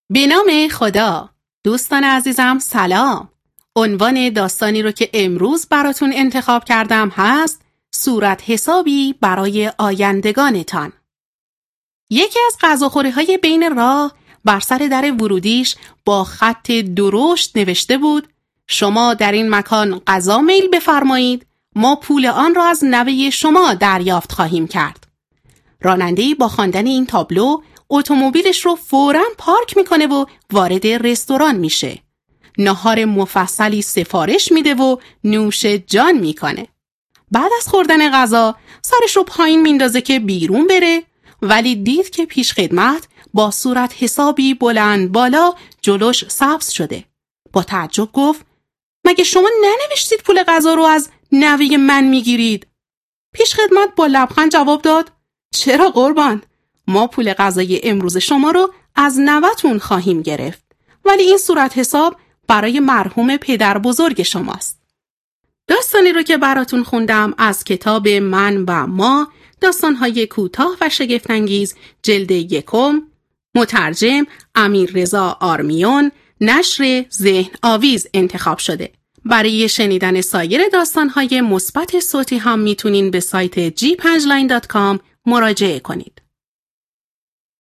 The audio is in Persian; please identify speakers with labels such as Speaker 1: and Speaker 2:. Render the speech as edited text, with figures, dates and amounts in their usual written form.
Speaker 1: به نام خدا. دوستان عزیزم سلام. عنوان داستانی رو که امروز براتون انتخاب کردم هست صورت حسابی برای آیندگانتان. یکی از غذاخوری‌های بین راه بر سر در ورودیش با خط درشت نوشته بود: شما در این مکان غذا میل بفرمایید، ما پول آن را از نوه شما دریافت خواهیم کرد. راننده‌ای با خواندن این تابلو اتومبیلش رو فوراً پارک میکنه و وارد رستوران میشه. ناهار مفصلی سفارش میده و نوش جان میکنه. بعد از خوردن غذا سرش رو پایین میندازه که بیرون بره، ولی دید که پیش خدمت با صورت حسابی بلند بالا جلوش سبز شده. با تعجب گفت: مگه شما ننوشتید پول غذا رو از نوه من میگیرید؟ پیش خدمت با لبخند جواب داد: چرا قربان؟ ما پول غذای امروز شما رو از نوه‌تون خواهیم گرفت، ولی این صورت حساب برای مرحوم پدر بزرگ شماست. داستانی رو که براتون خوندم از کتاب من و ما، داستان‌های کوتاه و شگفت‌انگیز، جلد 1، مترجم امیررضا آرمیون، نشر ذهن آویز انتخاب شده. برای شنیدن سایر داستان‌های مثبت صوتی هم میتونین به سایت g5line.com مراجعه کنید.